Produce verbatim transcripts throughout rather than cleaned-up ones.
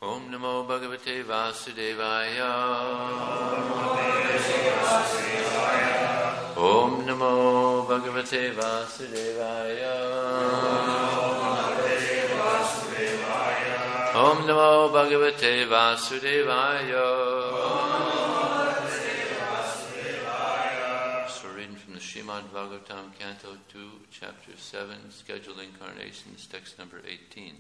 Om Namo Bhagavate Vasudevaya. Om Namo Bhagavate Vasudevaya. Om Namo Bhagavate Vasudevaya. So reading from the Srimad Bhagavatam, Canto two, Chapter seven, Scheduled Incarnations, text number eighteen.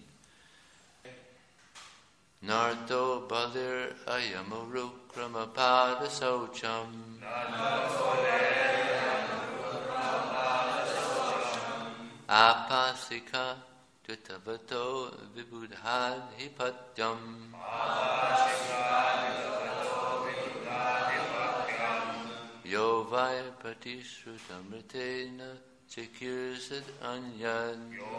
Narto Balir Ayamuru Kramapada Socham. Apasika Tutavato Vibudhad Hipatyam. Yovai Pratisrutamritena Chikirsad Anyad.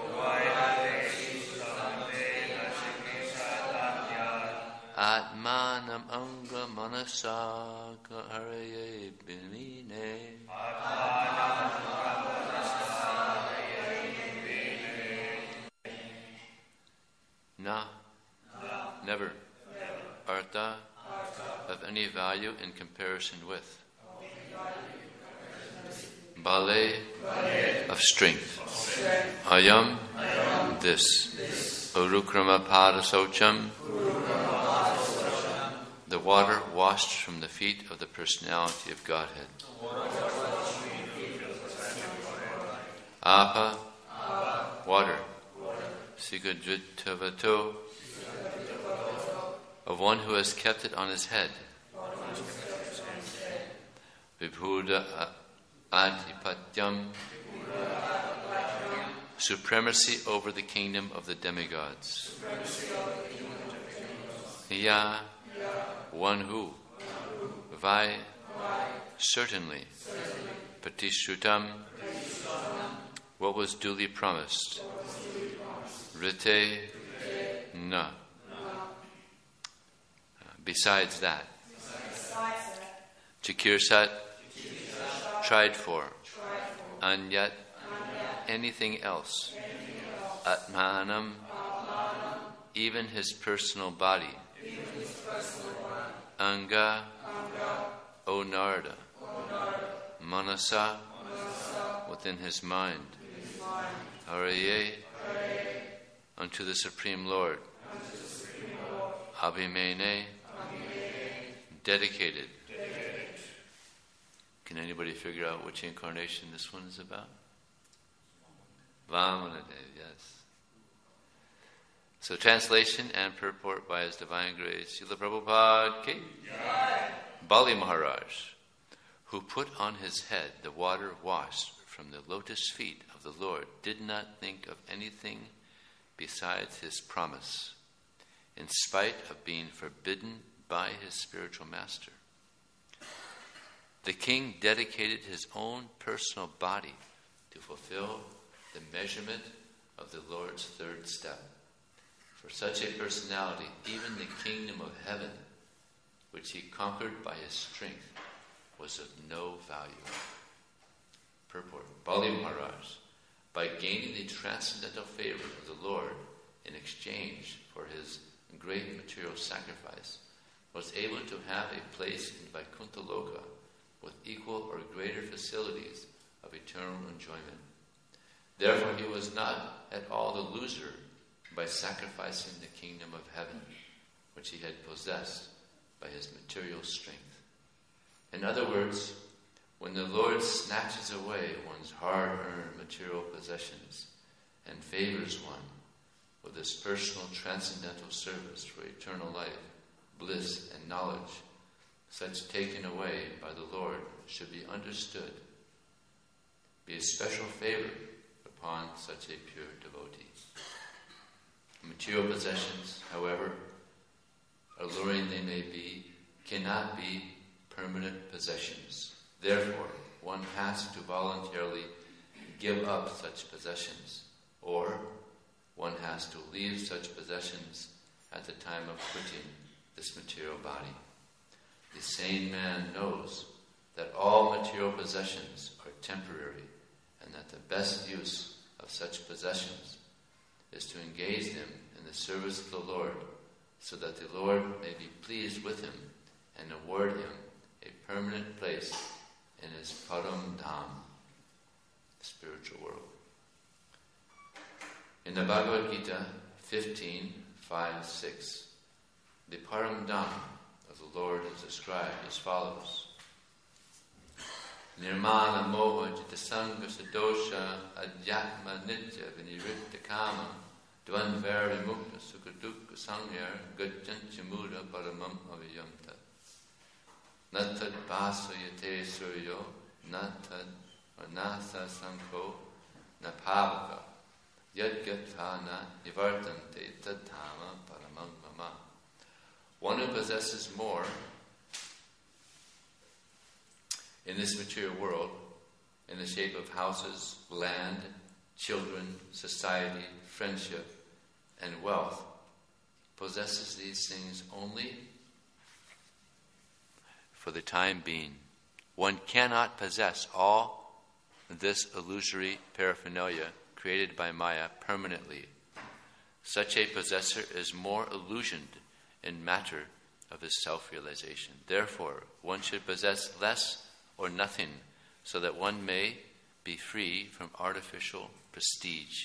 Atmanam Anga Manasa Kaharaye Bimine. Na, never. Artha, of any value in comparison with. Bale, of strength. Ayam, this. Urukrama Padasocham, the water washed from the feet of the personality of Godhead. Apa, water. Sigadritavato, of one who has kept it on his head. Vibhuda Adipatyam, supremacy over the kingdom of the demigods. Ya, one who. Vai, certainly. Patishrutam, what was duly promised. Rite, na. Besides that. Chikirsat, tried for. Anyat, anything else. Atmanam, even his personal body. Anga, O Narada. Manasa, within his mind. Haraye, unto the Supreme Lord. Abhimene, dedicated. Can anybody figure out which incarnation this one is about? Vamanadev, yes. So translation and purport by His Divine Grace, Srila Prabhupada Ki. Bali Maharaj, who put on his head the water washed from the lotus feet of the Lord, did not think of anything besides his promise, in spite of being forbidden by his spiritual master. The king dedicated his own personal body to fulfill the measurement of the Lord's third step. For such a personality, even the kingdom of heaven, which he conquered by his strength, was of no value. Purport. Bali Maharaj, by gaining the transcendental favor of the Lord in exchange for his great material sacrifice, was able to have a place in Vaikuntha Loka with equal or greater facilities of eternal enjoyment. Therefore, he was not at all the loser by sacrificing the kingdom of heaven, which he had possessed by his material strength. In other words, when the Lord snatches away one's hard-earned material possessions and favors one with his personal transcendental service for eternal life, bliss, and knowledge, such taken away by the Lord should be understood, be a special favor upon such a pure devotee. Material possessions, however alluring they may be, cannot be permanent possessions. Therefore, one has to voluntarily give up such possessions, or one has to leave such possessions at the time of quitting this material body. The sane man knows that all material possessions are temporary, and that the best use of such possessions is to engage them in the service of the Lord, so that the Lord may be pleased with him and award him a permanent place in his Param Dham, the spiritual world. In the Bhagavad Gita fifteen, five, six, the Param Dham of the Lord is described as follows. Nirmana moha jitasanga sadosha adhyatma nitya vinirikta kama dvanvara mukta sukadukka samyar gajjancha muda paramam aviyamta natad pasayate suryo natad or nasa sankho napavaka yadgatana nivartante tadhama paramam mama. One who possesses more in this material world, in the shape of houses, land, children, society, friendship, and wealth, possesses these things only for the time being. One cannot possess all this illusory paraphernalia created by Maya permanently. Such a possessor is more illusioned in matter of his self-realization. Therefore, one should possess less or nothing, so that one may be free from artificial prestige.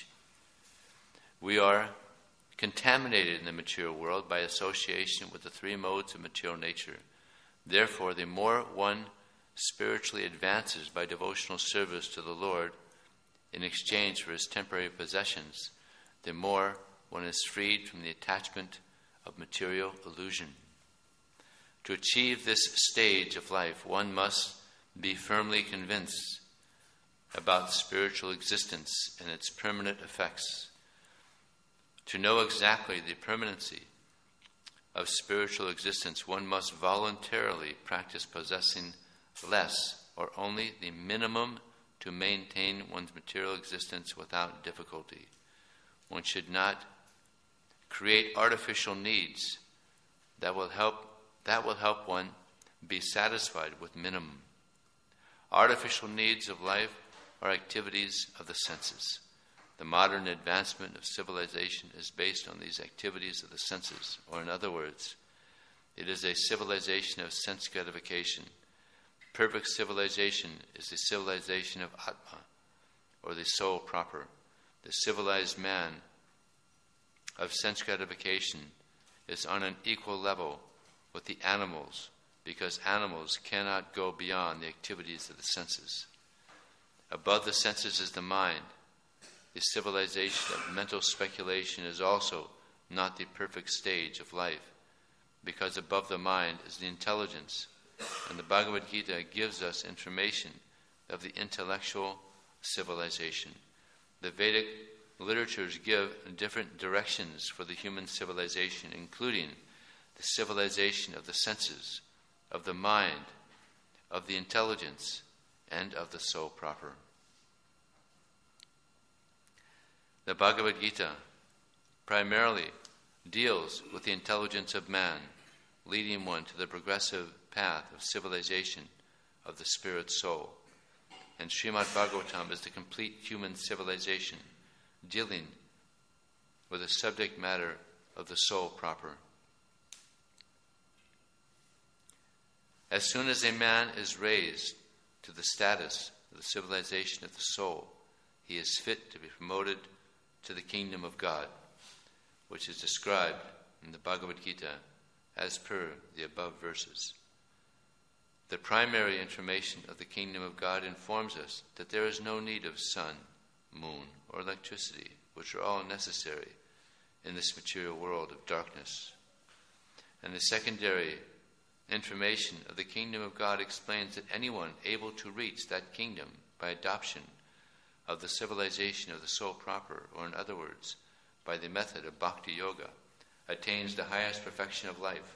We are contaminated in the material world by association with the three modes of material nature. Therefore, the more one spiritually advances by devotional service to the Lord in exchange for his temporary possessions, the more one is freed from the attachment of material illusion. To achieve this stage of life, one must be firmly convinced about spiritual existence and its permanent effects. To know exactly the permanency of spiritual existence, one must voluntarily practice possessing less or only the minimum to maintain one's material existence without difficulty. One should not create artificial needs that will help that will help one be satisfied with minimum. Artificial needs of life are activities of the senses. The modern advancement of civilization is based on these activities of the senses, or in other words, it is a civilization of sense gratification. Perfect civilization is the civilization of Atma, or the soul proper. The civilized man of sense gratification is on an equal level with the animals, because animals cannot go beyond the activities of the senses. Above the senses is the mind. The civilization of mental speculation is also not the perfect stage of life, because above the mind is the intelligence, and the Bhagavad Gita gives us information of the intellectual civilization. The Vedic literatures give different directions for the human civilization, including the civilization of the senses, of the mind, of the intelligence, and of the soul proper. The Bhagavad Gita primarily deals with the intelligence of man, leading one to the progressive path of civilization of the spirit soul. And Srimad Bhagavatam is the complete human civilization, dealing with the subject matter of the soul proper. As soon as a man is raised to the status of the civilization of the soul, he is fit to be promoted to the kingdom of God, which is described in the Bhagavad Gita as per the above verses. The primary information of the kingdom of God informs us that there is no need of sun, moon, or electricity, which are all necessary in this material world of darkness. And the secondary information of the kingdom of God explains that anyone able to reach that kingdom by adoption of the civilization of the soul proper, or in other words, by the method of bhakti yoga, attains the highest perfection of life.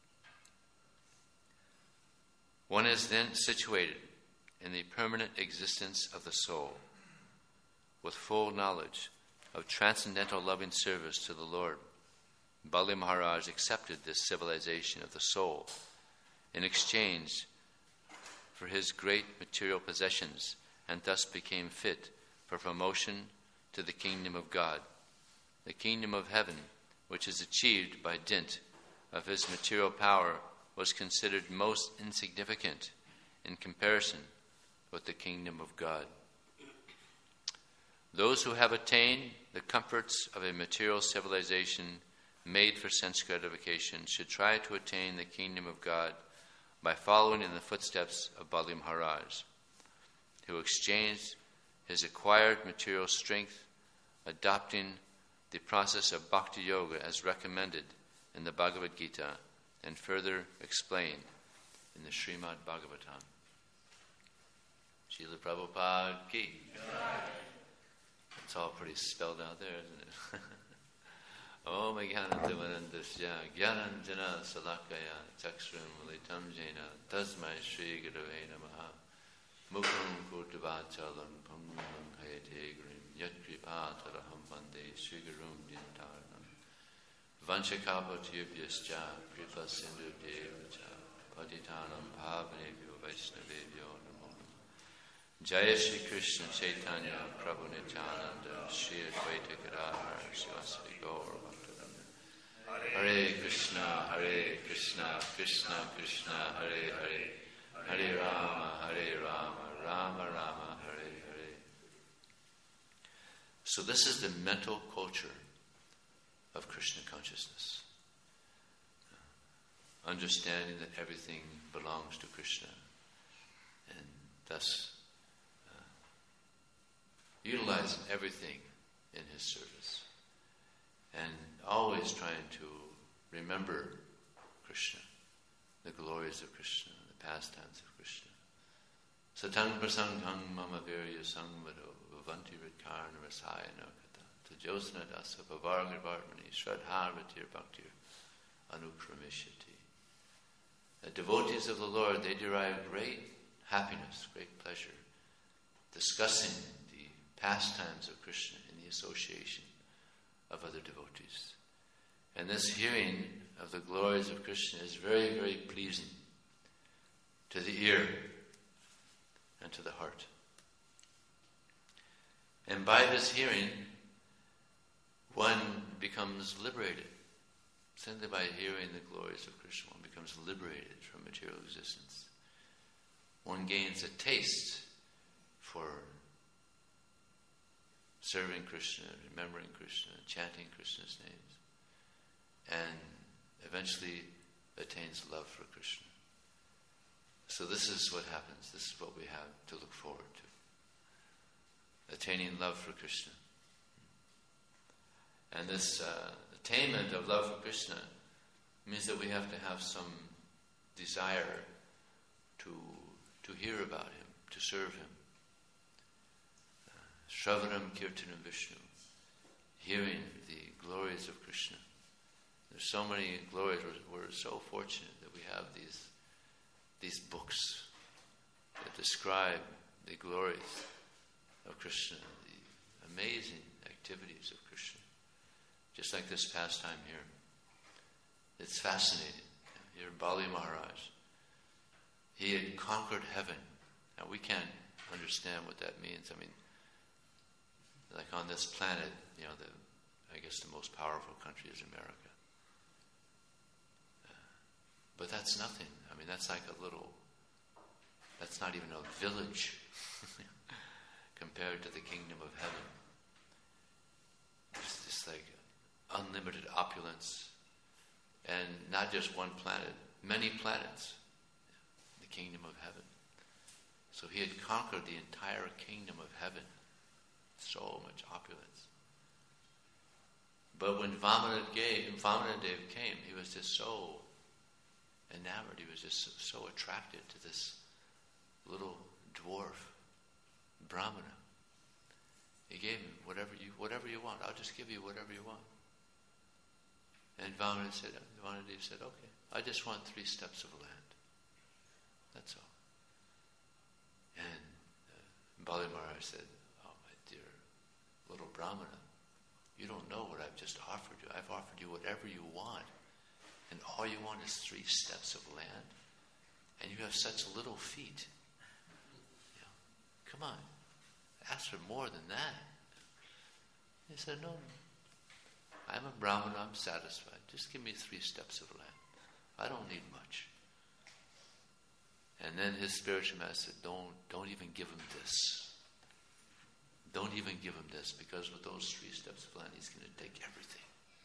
One is then situated in the permanent existence of the soul, with full knowledge of transcendental loving service to the Lord. Bali Maharaj accepted this civilization of the soul in exchange for his great material possessions, and thus became fit for promotion to the kingdom of God, the kingdom of heaven, which is achieved by dint of his material power was considered most insignificant in comparison with the kingdom of God. Those who have attained the comforts of a material civilization made for sense gratification should try to attain the kingdom of God by following in the footsteps of Bali Maharaj, who exchanged his acquired material strength, adopting the process of bhakti yoga as recommended in the Bhagavad Gita and further explained in the Srimad Bhagavatam. Srila Prabhupada ki. It's all pretty spelled out there, isn't it? Om Jnanantimanandasya Jnananjana Salakaya Chakshram Litam Jena Tasmai Shri Gurave Namaha Mukham Kurtavachalam Pangam Hayate Grim Yat Kripa Taraham Bande Shri Gurum Dintaranam Vanchakapa Tiyubhyascha Kripa Sindhu Devacha Patitanam Bhavanebhyo Vaishnavebhyo Namo Jaya Shri Krishna Chaitanya Prabhu Nityananda Shri Advaita Gadadhar Sivasati Gaur Bhaktavinda Hare Krishna Hare Krishna Krishna Krishna Hare Hare Hare Rama Hare Rama Rama Rama Hare Hare. So this is the mental culture of Krishna consciousness. Understanding that everything belongs to Krishna and thus utilizing everything in his service and always trying to remember Krishna, the glories of Krishna, the pastimes of Krishna. Satang prasanghang mama virya sangvado vavanti ritkarna rasaya nakata tajosna dasa pavarga varmani shradharvatir bhaktir anukramishati. The devotees of the Lord, they derive great happiness, great pleasure, discussing pastimes of Krishna in the association of other devotees. And this hearing of the glories of Krishna is very, very pleasing to the ear and to the heart. And by this hearing, one becomes liberated. Simply by hearing the glories of Krishna, one becomes liberated from material existence. One gains a taste for serving Krishna, remembering Krishna, chanting Krishna's names, and eventually attains love for Krishna. So this is what happens. This is what we have to look forward to. Attaining love for Krishna. And this uh, attainment of love for Krishna means that we have to have some desire to, to hear about him, to serve him. Shravanam Kirtanam Vishnu, hearing the glories of Krishna. There's so many glories. We're, we're so fortunate that we have these these books that describe the glories of Krishna, the amazing activities of Krishna. Just like this pastime here. It's fascinating. Here, Bali Maharaj, he had conquered heaven. Now we can't understand what that means. I mean, like on this planet, you know, the I guess the most powerful country is America. Uh, but that's nothing. I mean, that's like a little, that's not even a village compared to the kingdom of heaven. It's just like unlimited opulence. And not just one planet, many planets. The kingdom of heaven. So he had conquered the entire kingdom of heaven. So much opulence. But when Vamanadev came, he was just so enamored. He was just so, so attracted to this little dwarf Brahmana. He gave him whatever you whatever you want. I'll just give you whatever you want. And Vamanadev said, Vamanadev said, okay, I just want three steps of land. That's all. And uh, Bali Maharaj said, little Brahmana, you don't know what I've just offered you. I've offered you whatever you want. And all you want is three steps of land. And you have such little feet. You know, come on. Ask for more than that. He said, no. I'm a Brahmana, I'm satisfied. Just give me three steps of land. I don't need much. And then his spiritual master said, don't, don't even give him this. Don't even give him this, because with those three steps of land, he's going to take everything.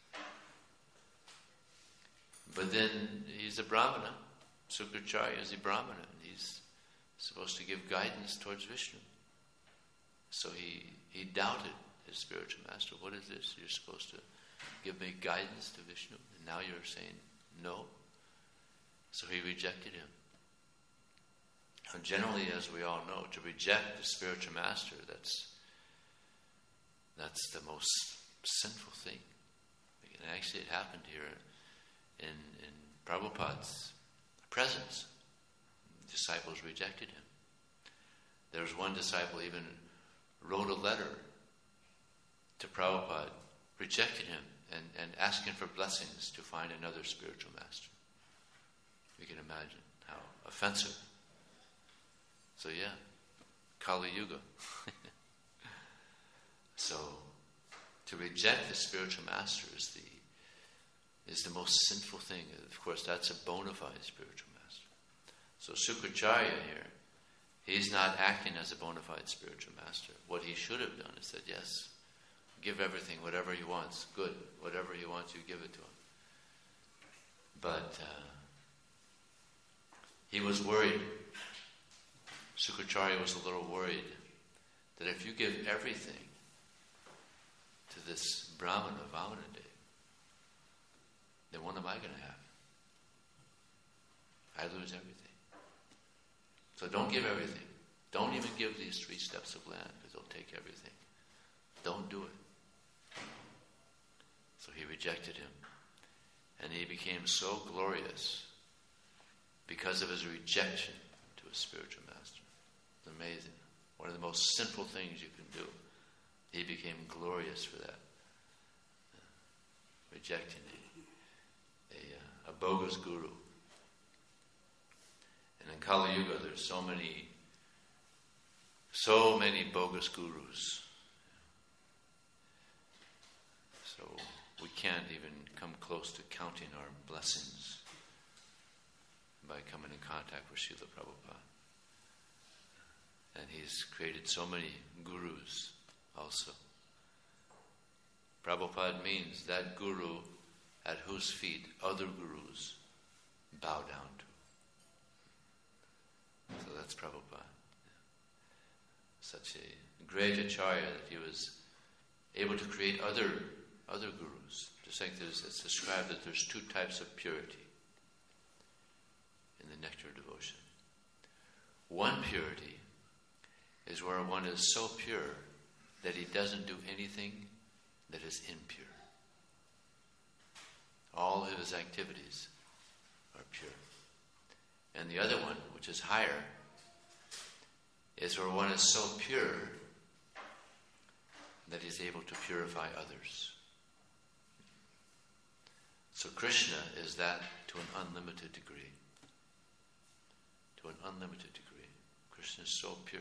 But then he's a Brahmana. Sukracharya is a Brahmana, and he's supposed to give guidance towards Vishnu. So he, he doubted his spiritual master. What is this? You're supposed to give me guidance to Vishnu, and now you're saying no. So he rejected him. And generally, as we all know, to reject the spiritual master, that's that's the most sinful thing. And actually, it happened here in, in Prabhupada's presence. Disciples rejected him. There was one disciple even wrote a letter to Prabhupada, rejected him, and, and asking for blessings to find another spiritual master. You can imagine how offensive. So yeah, Kali Yuga. So to reject the spiritual master is the is the most sinful thing. Of course, that's a bona fide spiritual master. So Sukracharya here, he's not acting as a bona fide spiritual master. What he should have done is said, yes, give everything, whatever he wants, good. Whatever he wants, you give it to him. But uh, he was worried. Sukracharya was a little worried that if you give everything to this Brahmana, Vamanade, then what am I going to have? I lose everything. So don't give everything. Don't even give these three steps of land, because they'll take everything. Don't do it. So he rejected him. And he became so glorious because of his rejection to a spiritual master. It's amazing. One of the most sinful things you can do. He became glorious for that. Uh, rejecting a, a, a bogus guru. And in Kali Yuga, there's so many, so many bogus gurus. So we can't even come close to counting our blessings by coming in contact with Srila Prabhupada. And he's created so many gurus also. Prabhupada means that guru at whose feet other gurus bow down to. So that's Prabhupada. Such a great acharya that he was able to create other other gurus. Just like there's, it's described that there's two types of purity in the nectar devotion. One purity is where one is so pure that he doesn't do anything that is impure. All of his activities are pure. And the other one, which is higher, is where one is so pure that he's able to purify others. So Krishna is that to an unlimited degree. To an unlimited degree. Krishna is so pure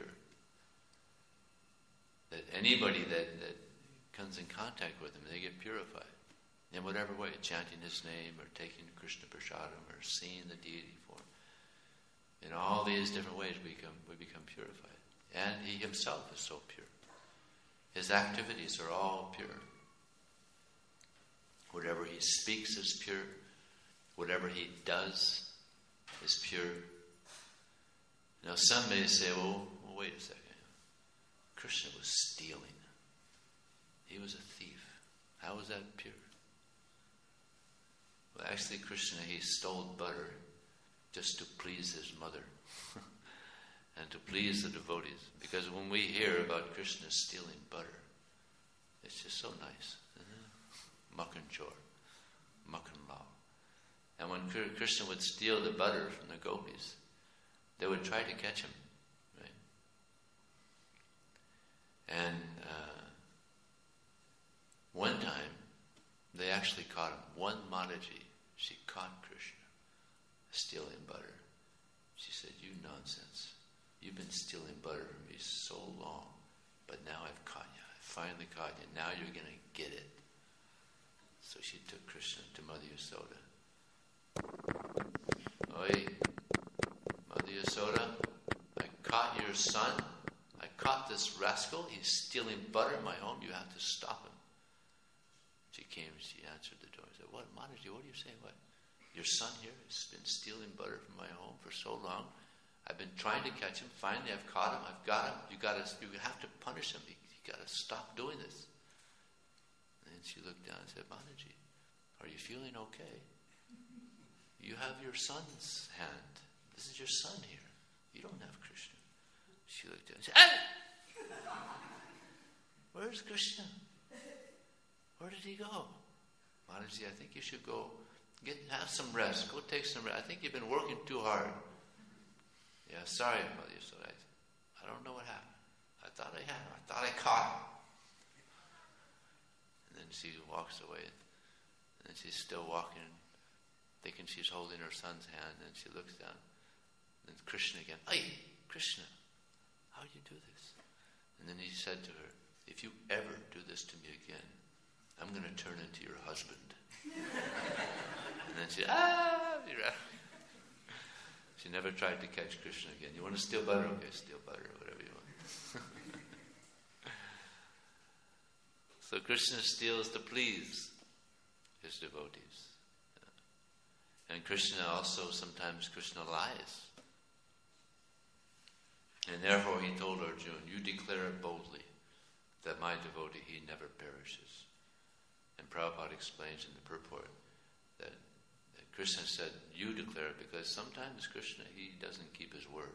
that anybody that, that comes in contact with him, they get purified. In whatever way, chanting his name or taking Krishna Prasadam or seeing the deity form. In all these different ways we become, we become purified. And he himself is so pure. His activities are all pure. Whatever he speaks is pure. Whatever he does is pure. Now some may say, well, well wait a second. Krishna was stealing. He was a thief. How was that pure? Well, actually, Krishna, he stole butter just to please his mother and to please the devotees. Because when we hear about Krishna stealing butter, it's just so nice. Makan chor, makan lao. And when Krishna would steal the butter from the gopis, they would try to catch him, right? And uh, one time, they actually caught him. One Mataji, she caught Krishna stealing butter. She said, "You nonsense. You've been stealing butter from me so long, but now I've caught you. I finally caught you. Now you're going to get it." So she took Krishna to Mother Yasoda. Oi, Mother Yasoda, I caught your son. I caught this rascal. He's stealing butter in my home. You have to stop him. She came, she answered the door. I said, what, Mataji, what are you saying? What? Your son here has been stealing butter from my home for so long. I've been trying to catch him. Finally, I've caught him. I've got him. You got to, you have to punish him. You, you got to stop doing this. And she looked down and said, Mataji, are you feeling okay? You have your son's hand. This is your son here. You don't have Krishna. She looked down and said, hey! Where's Krishna? Where did he go? Mataji, I think you should go get have some rest. Go take some rest. I think you've been working too hard. Yeah, sorry, Mother Yasoda. I don't know what happened. I thought I had him. I thought I caught him. And then she walks away. And then she's still walking, thinking she's holding her son's hand. And she looks down. And then Krishna again. Hey, Krishna, how do you do this? And then he said to her, if you ever do this to me again, I'm going to turn into your husband. And then she, ah, she never tried to catch Krishna again. You want to steal butter? Okay, steal butter, whatever you want. So Krishna steals to please his devotees. And Krishna also, sometimes Krishna lies. And therefore he told Arjuna, you declare boldly that my devotee, he never perishes. And Prabhupada explains in the purport that, that Krishna said, you declare it, because sometimes Krishna, he doesn't keep his word.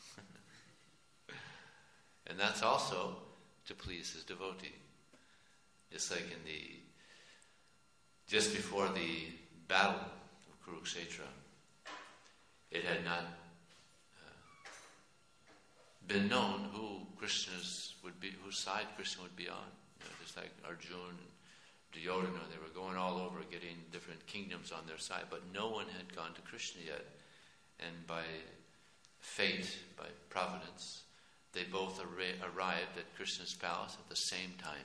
And that's also to please his devotee. It's like in the, just before the battle of Kurukshetra, it had not uh, been known who Krishna's would be, whose side Krishna would be on. You know, just like Arjuna and Duryodhana, they were going all over getting different kingdoms on their side, but no one had gone to Krishna yet. And by fate, by providence, they both ar- arrived at Krishna's palace at the same time.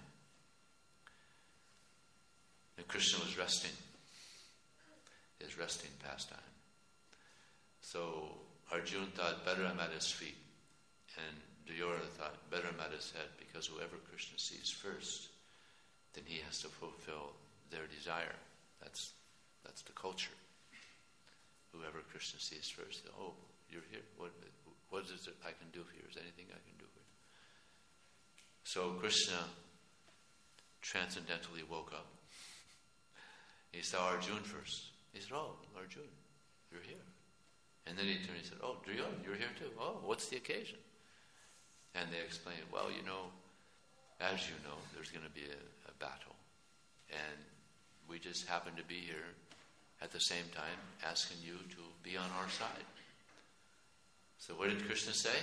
And Krishna was resting, his resting pastime. So Arjuna thought, better I'm at his feet. And Duryodhana thought, better I'm at his head, because whoever Krishna sees first, then he has to fulfill their desire. That's that's the culture. Whoever Krishna sees first, oh, you're here. What what is it I can do for you? Is there anything I can do for you? So Krishna transcendentally woke up. He saw Arjuna first. He said, oh, Arjuna, you're here. And then he turned and he said, oh, Duryodhana, you're here too. Oh, what's the occasion? And they explained, well, you know, as you know, there's going to be a, a battle. And we just happen to be here at the same time asking you to be on our side. So what did Krishna say?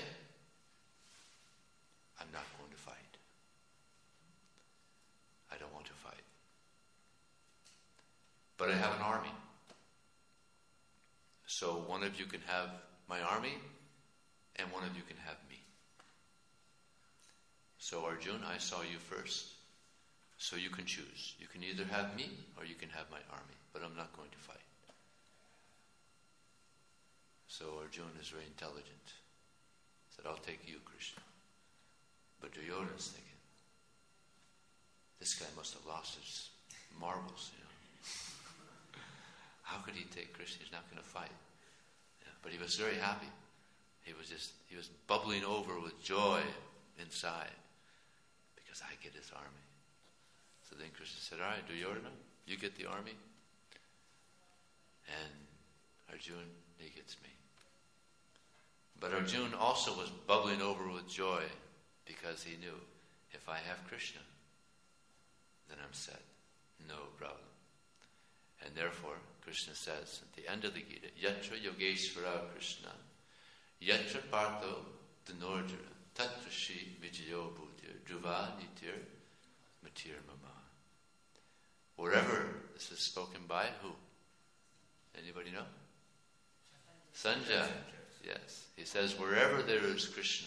I'm not going to fight. I don't want to fight. But I have an army. So one of you can have my army, and one of you can have me. So Arjuna, I saw you first. So you can choose. You can either have me, or you can have my army. But I'm not going to fight. So Arjuna is very intelligent. He said, I'll take you, Krishna. But Duryodhana is thinking, this guy must have lost his marbles, you know. How could he take Krishna? He's not going to fight. Yeah, but he was very happy. He was just, he was bubbling over with joy inside, because I get his army. So then Krishna said, all right, Duryodhana, you get the army, and Arjuna, he gets me. But Arjuna also was bubbling over with joy, because he knew, if I have Krishna, then I'm set. No problem. And therefore, Krishna says at the end of the Gita, Yatra Yogeshvara Krishna, Yatra Partho Dhanurjara, Tatra Shri Vijayo Bhutir, Dhruva Nitir, Matir Mama. Wherever this is spoken by who? Anybody know? Sanjaya. Yes. He says, wherever there is Krishna,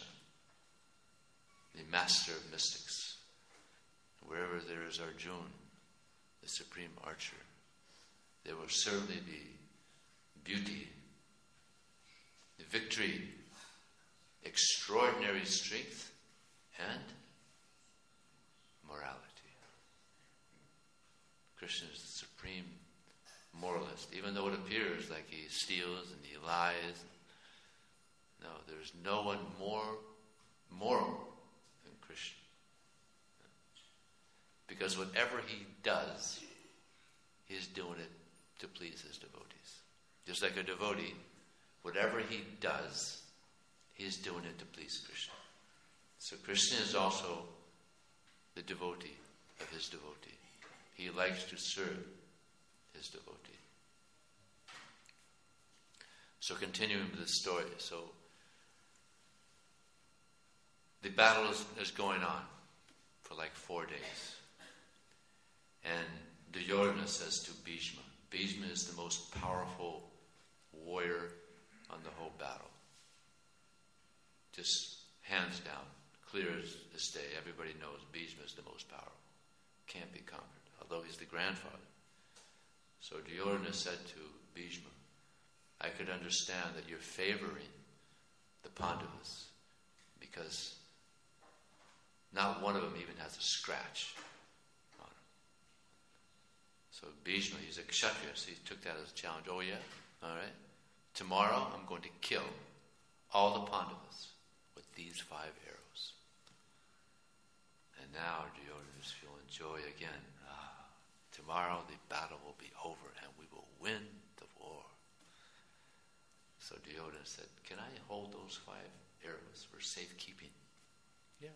the master of mystics, wherever there is Arjuna, the the supreme archer, there will certainly be beauty, victory, extraordinary strength, and morality. Krishna is the supreme moralist, even though it appears like he steals and he lies. No, there's no one more moral than Krishna. Because whatever he does, he's doing it to please his devotees. Just like a devotee, whatever he does, he's doing it to please Krishna. So Krishna is also the devotee of his devotee. He likes to serve his devotee. So continuing with the story, so the battle is, is going on for like four days. And Duryodhana says to Bhishma, Bhishma is the most powerful warrior on the whole battle. Just hands down, clear as this day, everybody knows Bhishma is the most powerful. Can't be conquered, although he's the grandfather. So Duryodhana said to Bhishma, I could understand that you're favoring the Pandavas because not one of them even has a scratch on him. So Bhishma, he's a Kshatriya, so he took that as a challenge. Oh yeah? All right. Tomorrow I'm going to kill all the Pandavas with these five arrows. And now Duryodhana is feeling joy again. Ah, tomorrow the battle will be over and we will win the war. So Duryodhana said, can I hold those five arrows for safekeeping? Yeah.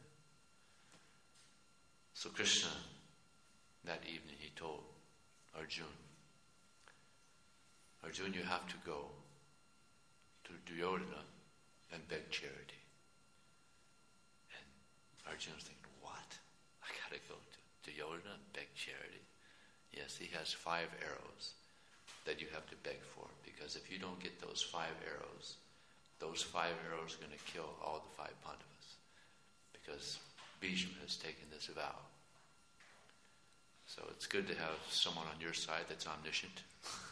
So Krishna, that evening, he told Arjuna, Arjuna, you have to go to Duryodhana and beg charity. And Arjuna's thinking, what? I gotta go to Duryodhana and beg charity? Yes, he has five arrows that you have to beg for, because if you don't get those five arrows, those five arrows are going to kill all the five Pandavas, because Bhishma has taken this vow. So it's good to have someone on your side that's omniscient.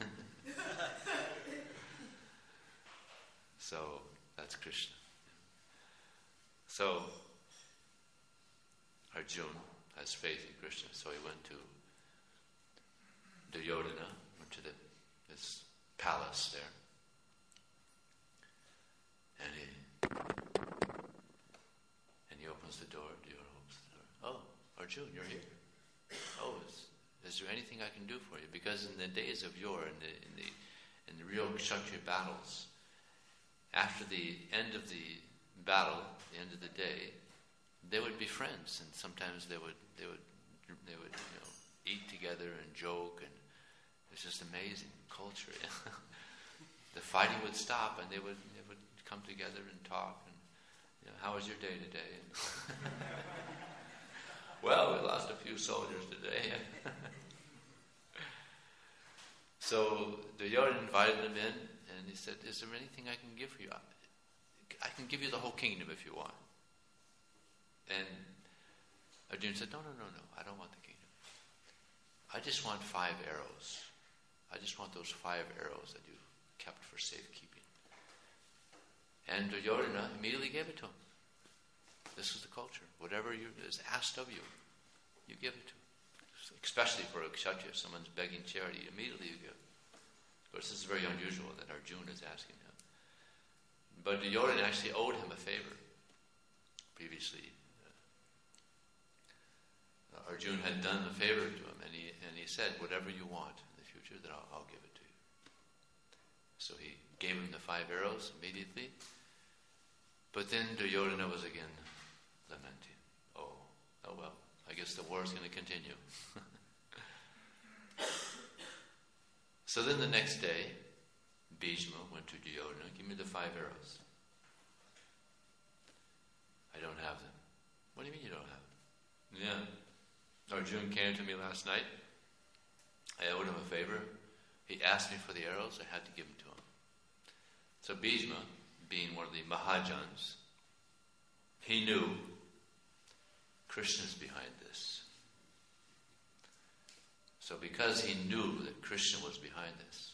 So that's Krishna. So Arjuna has faith in Krishna, so he went to Duryodhana, went to the, this palace there, and he and he opens the door. Duryodhana opens the door. Oh, Arjuna, you're here. Oh, is, is there anything I can do for you? Because in the days of yore, in the in the in the real Kshatriya battles, after the end of the battle, the end of the day, they would be friends, and sometimes they would they would they would you know eat together and joke, and it's just amazing culture. The fighting would stop, and they would they would come together and talk. And you know, how was your day today? And well, we lost a few soldiers today. So Duryodhana invited him in, and he said, "Is there anything I can give for you? I can give you the whole kingdom if you want." And Arjuna said, "No, no, no, no. I don't want the kingdom. I just want five arrows. I just want those five arrows that you kept for safekeeping." And Duryodhana immediately gave it to him. This is the culture. Whatever you, is asked of you, you give it to him. Especially for a Kshatriya, if someone's begging charity, immediately you give. Of course, this is very unusual that Arjuna is asking him. But Duryodhana actually owed him a favor. Previously, uh, Arjuna had done a favor to him, and he and he said, "Whatever you want in the future, then I'll, I'll give it to you." So he gave him the five arrows immediately. But then Duryodhana was again lamenting. Oh, oh well, I guess the war is going to continue. So then the next day, Bhishma went to Duryodhana, "Give me the five arrows." "I don't have them." "What do you mean you don't have them?" "Yeah, Arjuna came to me last night. I owed him a favor. He asked me for the arrows. I had to give them to him." So Bhishma, being one of the Mahajans, he knew Krishna's behind this. So because he knew that Krishna was behind this,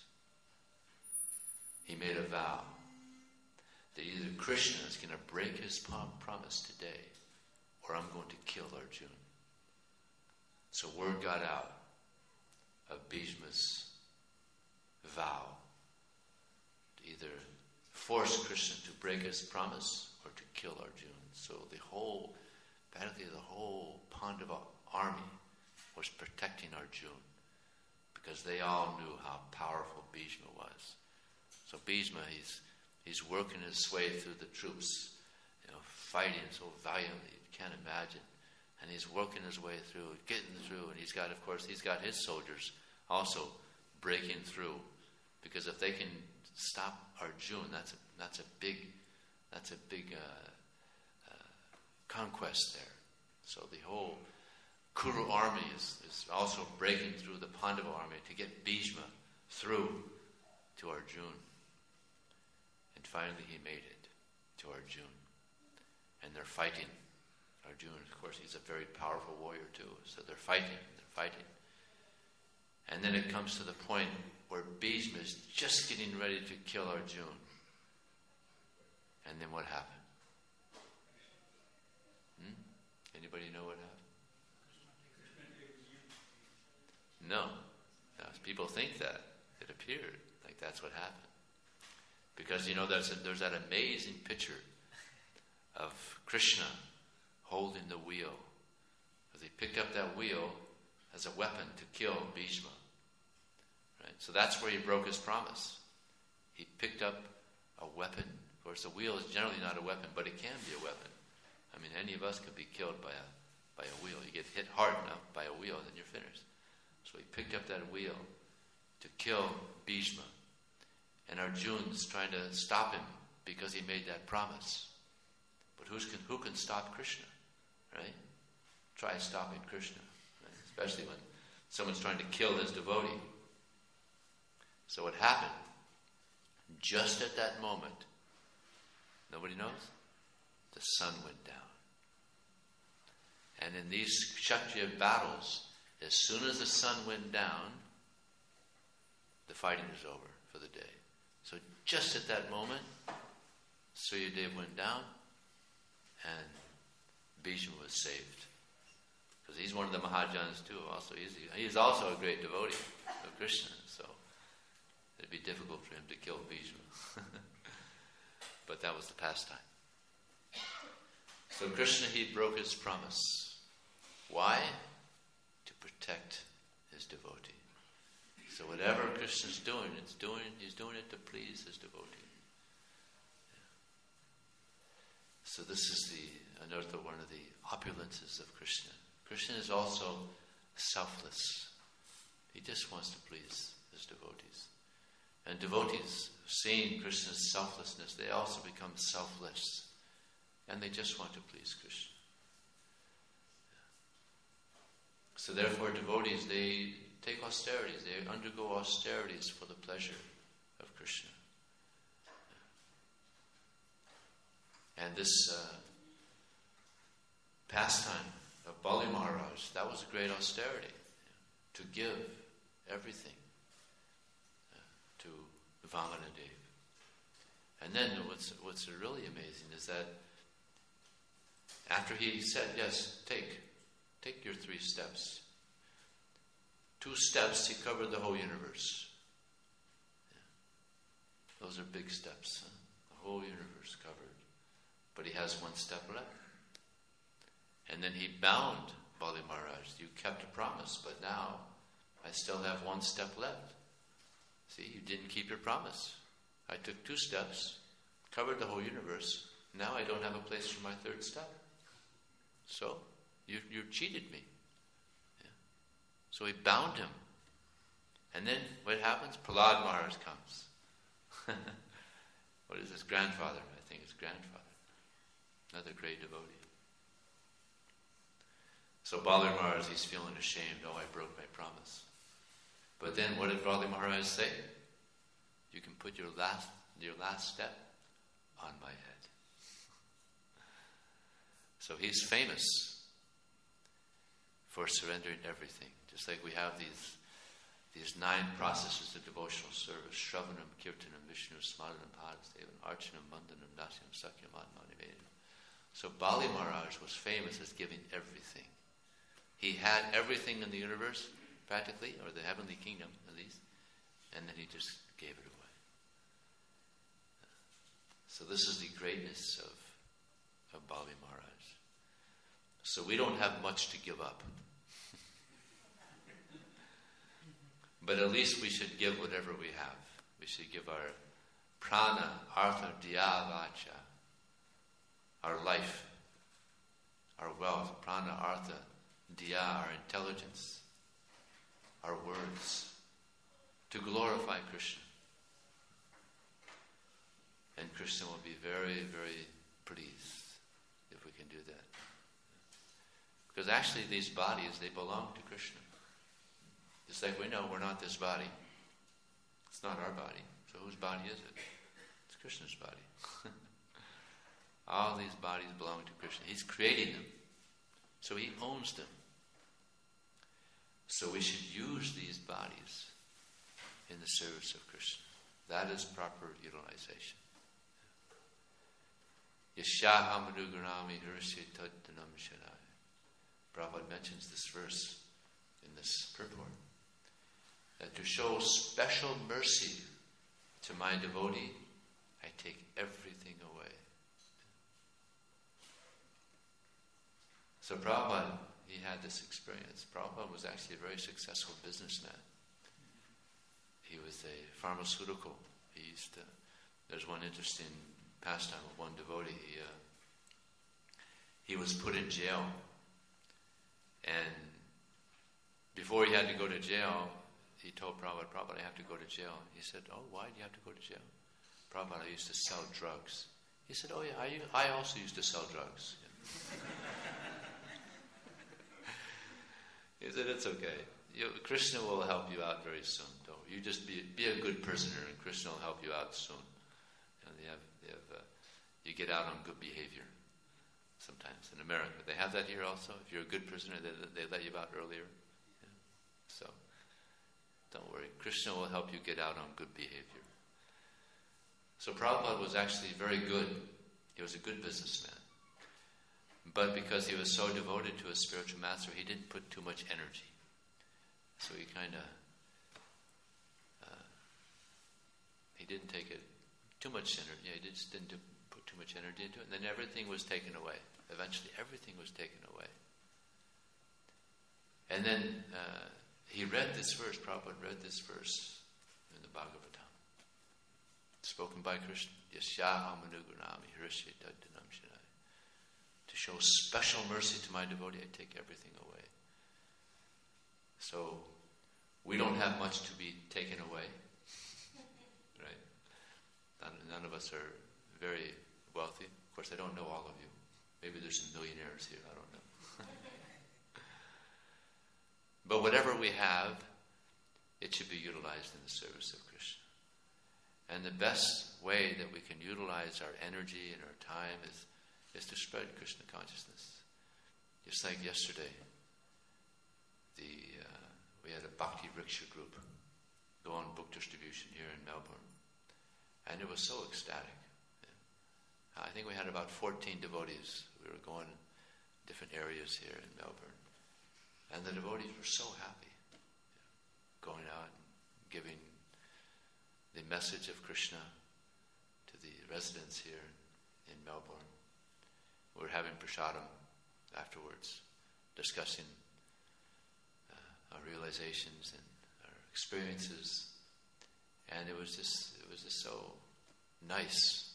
he made a vow that either Krishna is going to break his promise today, or I'm going to kill Arjuna. So word got out of Bhishma's vow to either force Krishna to break his promise or to kill Arjuna. So the whole, practically the whole Pandava army was protecting Arjuna because they all knew how powerful Bhishma was. So Bhishma, he's he's working his way through the troops, you know, fighting so valiantly, you can't imagine. And he's working his way through, getting through, and he's got, of course, he's got his soldiers also breaking through, because if they can stop Arjuna, that's a that's a big that's a big uh, uh, conquest there. So the whole Kuru army is, is also breaking through the Pandava army to get Bhishma through to Arjuna. And finally he made it to Arjuna. And they're fighting. Arjuna, of course, he's a very powerful warrior too. So they're fighting, they're fighting. And then it comes to the point where Bhishma is just getting ready to kill Arjuna. And then what happened? Hmm? Anybody know what happened? No. No. People think that. It appeared like that's what happened. Because, you know, there's, a, there's that amazing picture of Krishna holding the wheel. As he picked up that wheel as a weapon to kill Bhishma. Right? So that's where he broke his promise. He picked up a weapon. Of course, the wheel is generally not a weapon, but it can be a weapon. I mean, any of us could be killed by a by a wheel. You get hit hard enough by a wheel, then you're finished. So he picked up that wheel to kill Bhishma. And Arjuna's trying to stop him because he made that promise. But who's can, who can stop Krishna? Right? Try stopping Krishna. Right? Especially when someone's trying to kill his devotee. So what happened? Just at that moment, nobody knows? The sun went down. And in these Kshatriya battles, as soon as the sun went down, the fighting is over for the day. So just at that moment, Suryadev went down and Bhishma was saved. Because he's one of the Mahajans too. Also, he's, he's also a great devotee of Krishna. So it'd be difficult for him to kill Bhishma. But that was the pastime. So Krishna, he broke his promise. Why? To protect his devotee. So whatever Krishna's doing, it's doing he's doing it to please his devotee. Yeah. So this is the another one of the opulences of Krishna. Krishna is also selfless. He just wants to please his devotees. And devotees, seeing Krishna's selflessness, they also become selfless. And they just want to please Krishna. So therefore, devotees, they take austerities. They undergo austerities for the pleasure of Krishna. And this uh, pastime of Bali Maharaj, that was a great austerity. To give everything uh, to Vamana Dev. And then what's, what's really amazing is that after he said, yes, take, take your three steps. Two steps, he covered the whole universe. Yeah. Those are big steps. Huh? The whole universe covered. But he has one step left. And then he bound Bali Maharaj. You kept a promise, but now I still have one step left. See, you didn't keep your promise. I took two steps, covered the whole universe. Now I don't have a place for my third step. So, you you cheated me. Yeah. So he bound him. And then what happens? Prahlad Maharaj comes. What is his grandfather? I think his grandfather. Another great devotee. So Bali Maharaj, he's feeling ashamed. Oh, I broke my promise. But then what did Bali Maharaj say? You can put your last your last step on my head. So he's famous for surrendering everything. Just like we have these these nine processes of devotional service, Shravanam, Kirtanam, Vishnu, Smaranam, Padasevam, Archanam, Vandanam, Nasyam, Sakyam, Atmanivedam. So Bali Maharaj was famous as giving everything. He had everything in the universe, practically, or the heavenly kingdom at least, and then he just gave it away. So this is the greatness of, of Bali Maharaj. So we don't have much to give up. But at least we should give whatever we have. We should give our prana, artha, dhya, vacha, our life, our wealth, prana, artha, dhya, our intelligence, our words, to glorify Krishna. And Krishna will be very, very pleased if we can do that. Because actually these bodies, they belong to Krishna. Just like we know we're not this body. It's not our body. So whose body is it? It's Krishna's body. All these bodies belong to Krishna. He's creating them. So he owns them. So we should use these bodies in the service of Krishna. That is proper utilization. Yashahamadugunami hirasya taddanam shanai. Prabhupada mentions this verse in this purport. That to show special mercy to my devotee, I take everything away. So Prabhupada, he had this experience. Prabhupada was actually a very successful businessman. He was a pharmaceutical. He used to, there's one interesting pastime of one devotee. He, uh, he was put in jail. And before he had to go to jail, he told Prabhupada, Prabhupada, I have to go to jail. He said, oh, why do you have to go to jail? Prabhupada, I used to sell drugs. He said, oh yeah, I, I also used to sell drugs. He said, it's okay. You, Krishna will help you out very soon. Don't you just be be a good prisoner, and Krishna will help you out soon. You know, they have, they have, uh, you get out on good behavior. Sometimes in America, they have that here also. If you're a good prisoner, they, they let you out earlier. Yeah. So don't worry, Krishna will help you get out on good behavior. So Prabhupada was actually very good. He was a good businessman. But because he was so devoted to his spiritual master, he didn't put too much energy. So he kind of, uh, he didn't take it too much energy. Yeah, he just didn't do, put too much energy into it. And then everything was taken away. Eventually, everything was taken away. And then uh, he read this verse, Prabhupada read this verse in the Bhagavatam, spoken by Krishna. Yasyahamanugurnami hirasya taddanam shanai. To show special mercy to my devotee, I take everything away. So, we don't have much to be taken away. Right? None, none of us are very wealthy. Of course, I don't know all of you. Maybe there's some millionaires here, I don't know. But whatever we have, it should be utilized in the service of Krishna. And the best way that we can utilize our energy and our time is, is to spread Krishna consciousness. Just like yesterday, the uh, we had a Bhakti Riksha group go on book distribution here in Melbourne. And it was so ecstatic. I think we had about fourteen devotees. We were going different areas here in Melbourne. And the devotees were so happy. Going out and giving the message of Krishna to the residents here in Melbourne. We were having prasadam afterwards, discussing uh, our realizations and our experiences. And it was just, it was just so nice.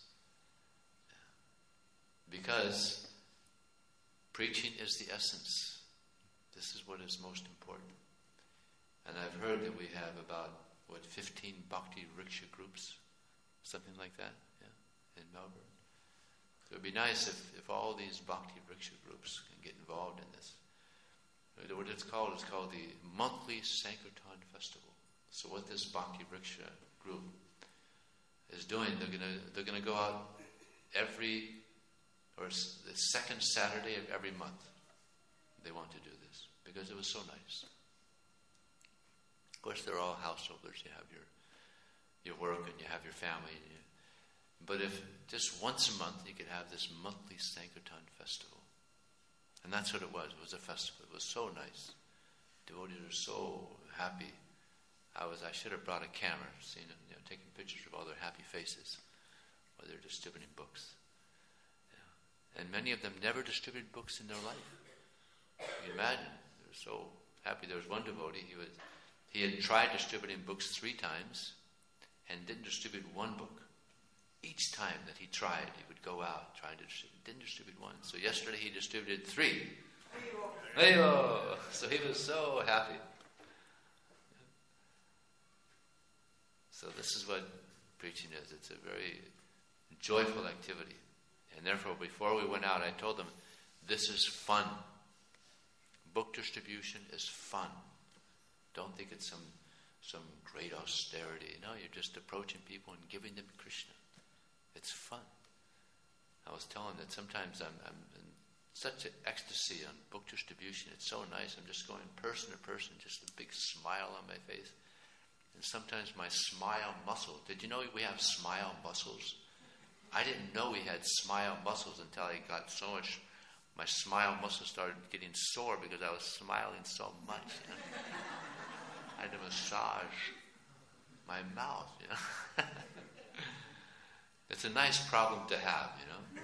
Because preaching is the essence. This is what is most important. And I've heard that we have about, what, fifteen Bhakti Riksha groups? Something like that, yeah, in Melbourne. So it would be nice if, if all these Bhakti Riksha groups can get involved in this. What it's called is called the Monthly Sankirtan Festival. So what this Bhakti Riksha group is doing, they're gonna they're gonna go out every or the second Saturday of every month. They want to do this because it was so nice. Of course, they're all householders. You have your your work and you have your family. And you, but if just once a month you could have this monthly Sankirtan festival. And that's what it was. It was a festival. It was so nice. Devotees were so happy. I was. I should have brought a camera, seen it, you know, taking pictures of all their happy faces while they're distributing books. Yeah. And many of them never distributed books in their life. You imagine, they were so happy. There was one devotee. He was. He had tried distributing books three times, and didn't distribute one book. Each time that he tried, he would go out trying to distribute. Didn't distribute one. So yesterday he distributed three. Hey-o! So he was so happy. So this is what preaching is. It's a very joyful activity. And therefore, before we went out, I told them, this is fun. Book distribution is fun. Don't think it's some some great austerity. No, you're just approaching people and giving them Krishna. It's fun. I was telling them that sometimes I'm, I'm in such an ecstasy on book distribution. It's so nice. I'm just going person to person, just a big smile on my face. And sometimes my smile muscle. Did you know we have smile muscles? I didn't know we had smile muscles until I got so much. My smile muscles started getting sore because I was smiling so much. You know? I had to massage my mouth. You know? It's a nice problem to have, you know.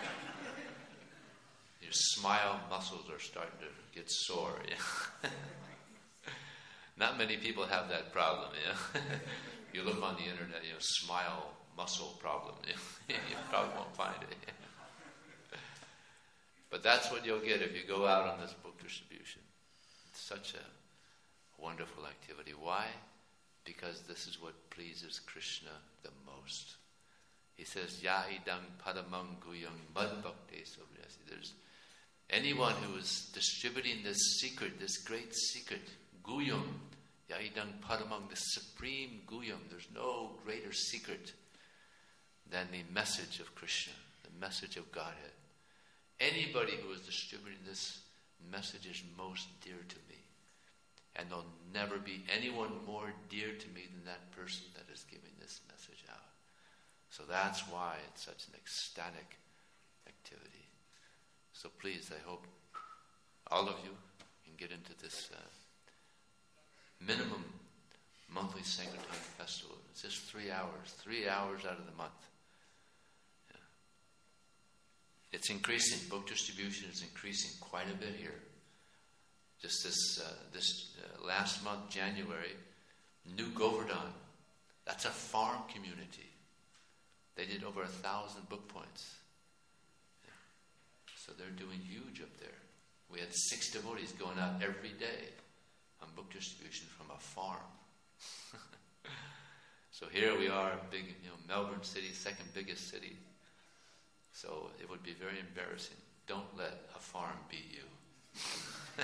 Your smile muscles are starting to get sore. You know? Not many people have that problem. You know? You look on the internet, you know, smile muscle problem. You know? You probably won't find it. You know? But that's what you'll get if you go out on this book distribution. It's such a wonderful activity. Why? Because this is what pleases Krishna the most. He says, Yahidang padamang guyang mad bhakte sobriyasi. There's anyone who is distributing this secret, this great secret, guyam, Yahidang padamang, the supreme guyam. There's no greater secret than the message of Krishna, the message of Godhead. Anybody who is distributing this message is most dear to me. And there'll never be anyone more dear to me than that person that is giving this message out. So that's why it's such an ecstatic activity. So please, I hope all of you can get into this uh, minimum monthly Sankirtan festival. It's just three hours, three hours out of the month. Yeah. It's increasing. Book distribution is increasing quite a bit here. Just this uh, this uh, last month, January, New Govardhan. That's a farm community. They did over a thousand book points. Yeah. So they're doing huge up there. We had six devotees going out every day on book distribution from a farm. So here we are, big, you know, Melbourne City, second biggest city. So it would be very embarrassing. Don't let a farm beat you.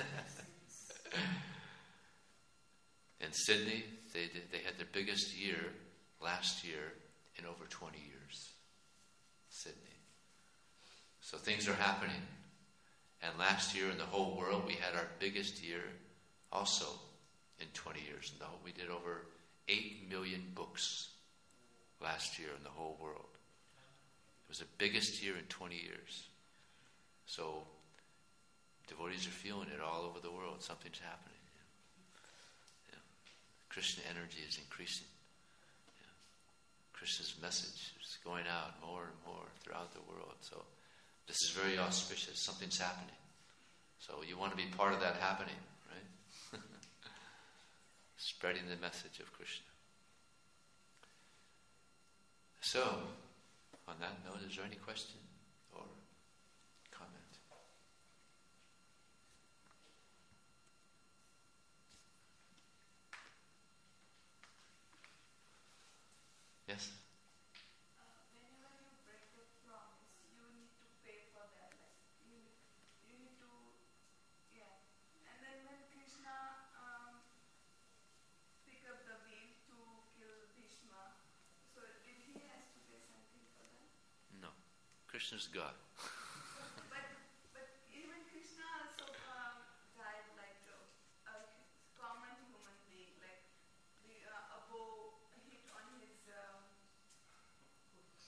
In Sydney, they did, they had their biggest year last year in over twenty years. Sydney. So things are happening. And last year in the whole world, we had our biggest year also in twenty years. In the whole, we did over eight million books last year in the whole world. It was the biggest year in twenty years. So devotees are feeling it all over the world. Something's happening. Yeah. Yeah. Krishna energy is increasing. Yeah. Krishna's message is going out more and more throughout the world. So this is very auspicious. Something's happening. So you want to be part of that happening, right? Spreading the message of Krishna. So, on that note, is there any question or comment? Yes? Krishna's God. but, but even Krishna also um, died like a, a common human being. Like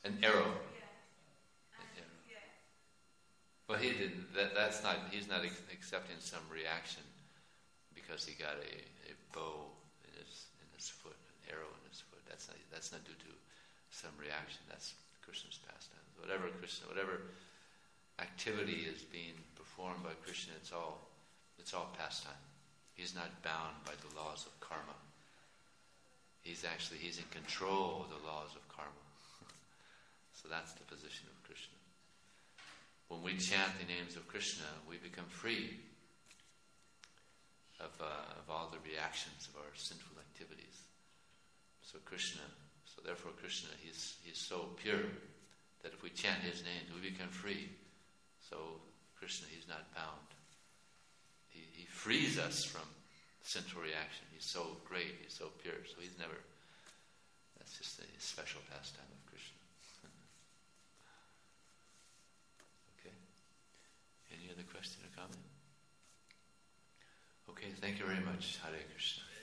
An arrow. Yeah. An arrow. Yeah. Well, he didn't. That, that's not. He's not ex- accepting some reaction because he got a, a bow in his in his foot, an arrow in his foot. That's not. That's not due to some reaction. That's Krishna's pastime. Whatever Krishna, whatever activity is being performed by Krishna, it's all it's all pastime. He's not bound by the laws of karma. He's actually he's in control of the laws of karma. So that's the position of Krishna. When we chant the names of Krishna, we become free of, uh, of all the reactions of our sinful activities. So Krishna, so therefore Krishna, he's he's so pure that if we chant his names, we become free. So Krishna, he's not bound. He, he frees us from sinful reaction. He's so great, he's so pure, so he's never, that's just a special pastime of Krishna. Okay? Any other question or comment? Okay, thank you very much. Hare Krishna.